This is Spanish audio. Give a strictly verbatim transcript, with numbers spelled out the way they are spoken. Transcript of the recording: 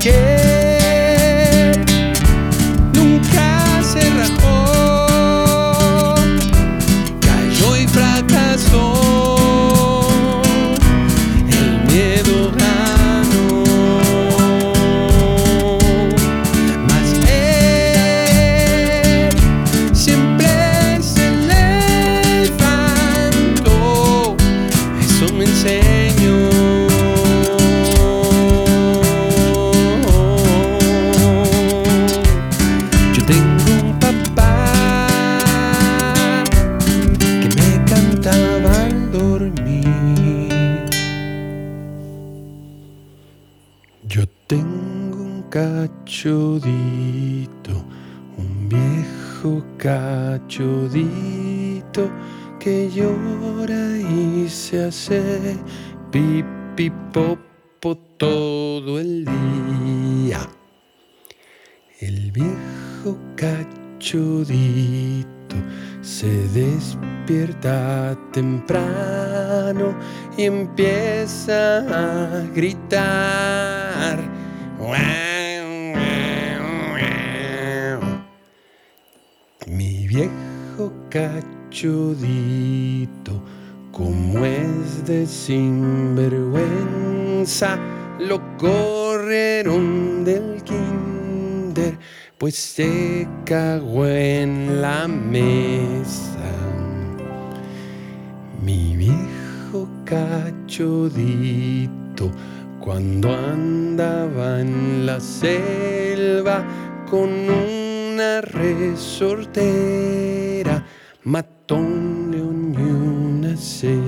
que nunca se rajó, cayó y fracasó. El miedo ganó, mas él siempre se levantó. Eso me enseñó. Yo tengo un papá que me cantaba al dormir. Yo tengo un cachorrito, un viejo cachorrito que llora y se hace pipi popo todo el día. El viejo cachorrito se despierta temprano y empieza a gritar. Mi viejo cachorrito, como es de sinvergüenza, lo corrieron del kinder, pues se cagó en la mesa. Mi viejo cachorrito, cuando andaba en la selva con una resortera, mató un león y una cebra.